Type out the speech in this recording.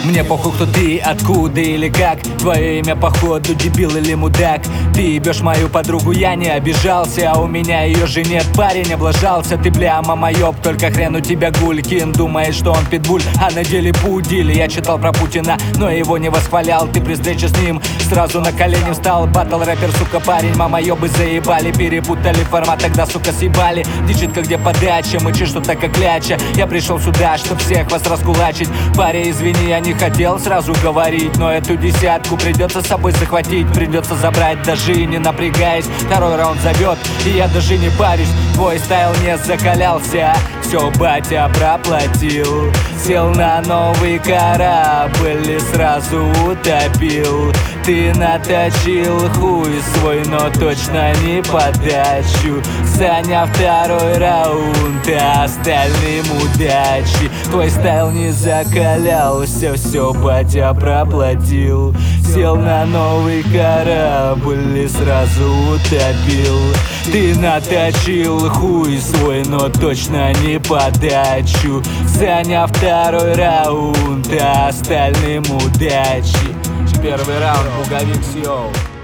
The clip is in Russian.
Мне похуй, кто ты, откуда или как. Твое имя походу дебил или мудак. Ты ебешь мою подругу, я не обижался, а у меня ее же нет, парень облажался. Ты бля, мама ёб, только хрен у тебя гулькин. Думает, что он питбуль, а на деле пудиль. Я читал про Путина, но его не восхвалял. Ты при встрече с ним сразу на колени встал. Батл рэпер, сука, парень, мама ёбы заебали. Перепутали формат, тогда, сука, съебали. Дичитка, где подача, мычи что-то как кляча. Я пришел сюда, чтоб всех вас раскулачить. Парень, извини, я не хотел сразу говорить, но эту десятку придется с собой захватить. Придется забрать, даже не напрягаясь. Второй раунд зовет, и я даже не парюсь. Твой стайл не закалялся, все батя проплатил. Сел на новый корабль и сразу утопил. Ты наточил хуй свой, но точно не подачу. Заняв второй раунд, а остальным удачи. Твой стайл не закалялся, все батя проплатил. Сел на новый корабль и сразу утопил. Ты наточил хуй свой, но точно не подачу. Заняв второй раунд, а остальным удачи. Первый раунд, пуговик, йоу.